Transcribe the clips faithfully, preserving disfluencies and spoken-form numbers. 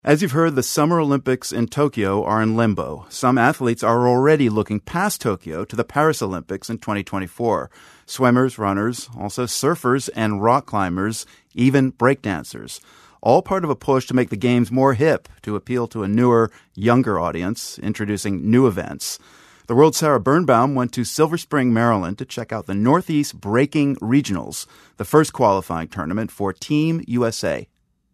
As you've heard, the Summer Olympics in Tokyo are in limbo. Some athletes are already looking past Tokyo to the Paris Olympics in twenty twenty-four. Swimmers, runners, also surfers and rock climbers, even breakdancers. All part of a push to make the games more hip, to appeal to a newer, younger audience, introducing new events. The World's Sarah Birnbaum went to Silver Spring, Maryland to check out the Northeast Breaking Regionals, the first qualifying tournament for Team U S A.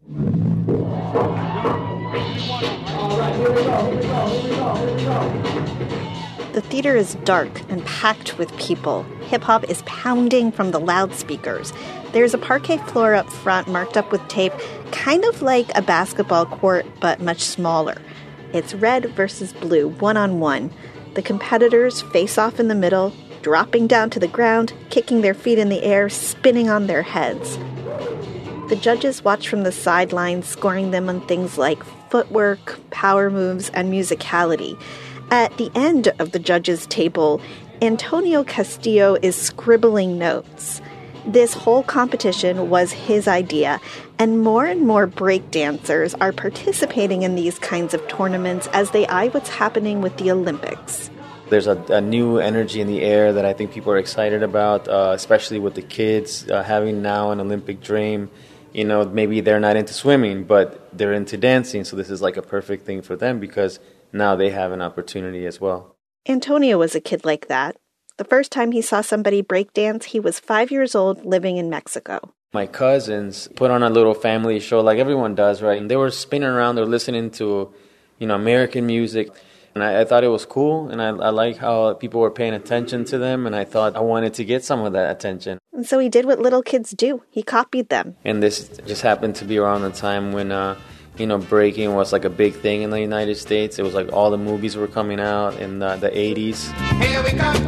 The theater is dark and packed with people. Hip-hop is pounding from the loudspeakers. There's a parquet floor up front marked up with tape, kind of like a basketball court, but much smaller. It's red versus blue, one-on-one. The competitors face off in the middle, dropping down to the ground, kicking their feet in the air, spinning on their heads. The judges watch from the sidelines, scoring them on things like footwork, power moves, and musicality. At the end of the judges' table, Antonio Castillo is scribbling notes. This whole competition was his idea, and more and more breakdancers are participating in these kinds of tournaments as they eye what's happening with the Olympics. There's a, a new energy in the air that I think people are excited about, uh, especially with the kids uh, having now an Olympic dream. You know, maybe they're not into swimming, but they're into dancing, so this is like a perfect thing for them because now they have an opportunity as well. Antonio was a kid like that. The first time he saw somebody breakdance, he was five years old living in Mexico. My cousins put on a little family show like everyone does, right? And they were spinning around, they were listening to, you know, American music. And I, I thought it was cool, and I, I like how people were paying attention to them, and I thought I wanted to get some of that attention. And so he did what little kids do. He copied them. And this just happened to be around the time when, uh, you know, breaking was like a big thing in the United States. It was like all the movies were coming out in the, the eighties. Here we go.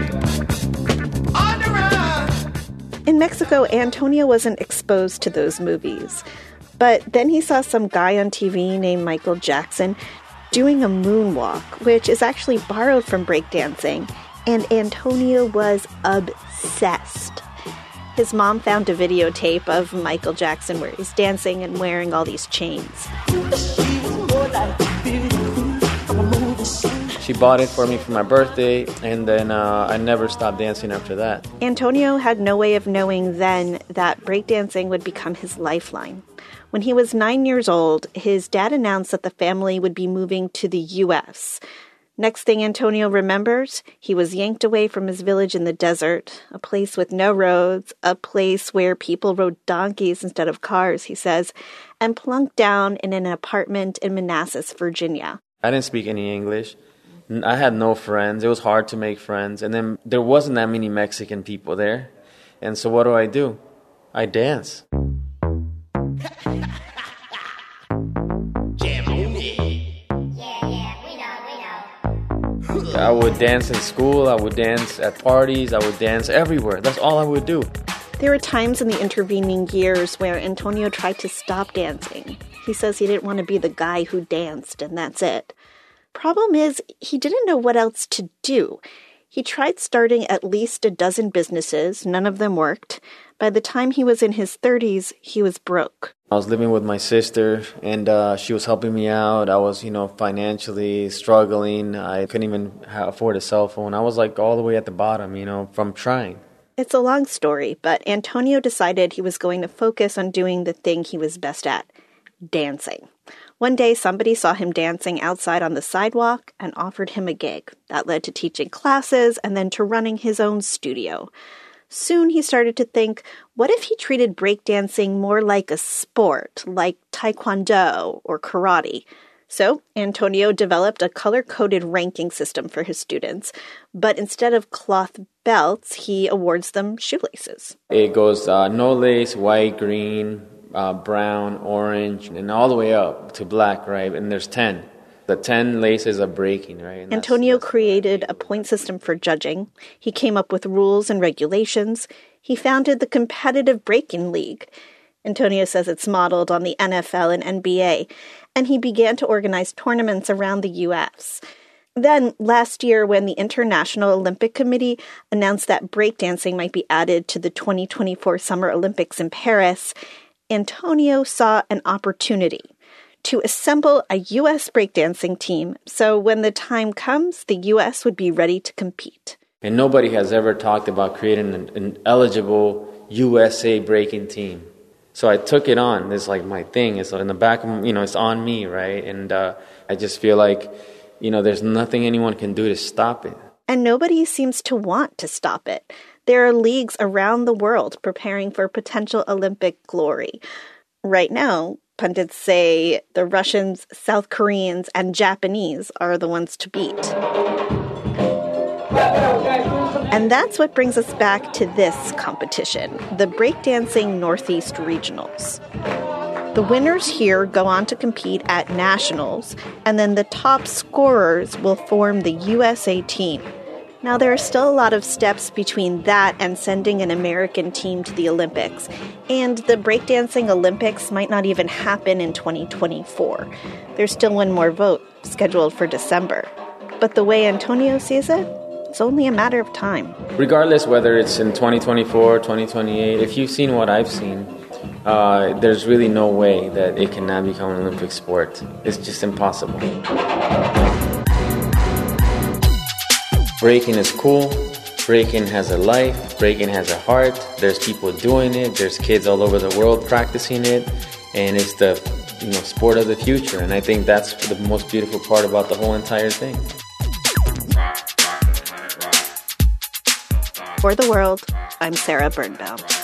On the run. In Mexico, Antonio wasn't exposed to those movies. But then he saw some guy on T V named Michael Jackson doing a moonwalk, which is actually borrowed from breakdancing, and Antonio was obsessed. His mom found a videotape of Michael Jackson where he's dancing and wearing all these chains. She bought it for me for my birthday, and then uh, I never stopped dancing after that. Antonio had no way of knowing then that breakdancing would become his lifeline. When he was nine years old, his dad announced that the family would be moving to the U S. Next thing Antonio remembers, he was yanked away from his village in the desert, a place with no roads, a place where people rode donkeys instead of cars, he says, and plunked down in an apartment in Manassas, Virginia. I didn't speak any English. I had no friends. It was hard to make friends. And then there wasn't that many Mexican people there. And so what do I do? I dance. I would dance in school, I would dance at parties, I would dance everywhere. That's all I would do. There were times in the intervening years where Antonio tried to stop dancing. He says he didn't want to be the guy who danced, and that's it. Problem is, he didn't know what else to do. He tried starting at least a dozen businesses. None of them worked. By the time he was in his thirties, he was broke. I was living with my sister, and uh, she was helping me out. I was, you know, financially struggling. I couldn't even afford a cell phone. I was like all the way at the bottom, you know, from trying. It's a long story, but Antonio decided he was going to focus on doing the thing he was best at, dancing. One day, somebody saw him dancing outside on the sidewalk and offered him a gig. That led to teaching classes and then to running his own studio. Soon he started to think, what if he treated breakdancing more like a sport, like taekwondo or karate? So Antonio developed a color-coded ranking system for his students, but instead of cloth belts, he awards them shoelaces. It goes uh, no lace, white, green, uh, brown, orange, and all the way up to black, right? And there's ten. The ten laces are breaking, right? And Antonio that's, that's created a point system for judging. He came up with rules and regulations. He founded the Competitive Breaking League. Antonio says it's modeled on the N F L and N B A, and he began to organize tournaments around the U S. Then, last year, when the International Olympic Committee announced that breakdancing might be added to the twenty twenty-four Summer Olympics in Paris, Antonio saw an opportunity. to assemble a U S breakdancing team so when the time comes, the U S would be ready to compete. And nobody has ever talked about creating an, an eligible U S A breaking team. So I took it on. It's like my thing. It's in the back of, you know, it's on me, right? And uh, I just feel like, you know, there's nothing anyone can do to stop it. And nobody seems to want to stop it. There are leagues around the world preparing for potential Olympic glory. Right now, pundits say the Russians, South Koreans, and Japanese are the ones to beat. And that's what brings us back to this competition, the Breakdancing Northeast Regionals. The winners here go on to compete at nationals, and then the top scorers will form the U S A team. Now, there are still a lot of steps between that and sending an American team to the Olympics, and the Breakdancing Olympics might not even happen in twenty twenty-four. There's still one more vote scheduled for December. But the way Antonio sees it, it's only a matter of time. Regardless whether it's in twenty twenty-four, twenty twenty-eight, if you've seen what I've seen, uh, there's really no way that it cannot become an Olympic sport. It's just impossible. Breaking is cool. Breaking has a life. Breaking has a heart. There's people doing it. There's kids all over the world practicing it. And it's the, you know, sport of the future. And I think that's the most beautiful part about the whole entire thing. For The World, I'm Sarah Birnbaum.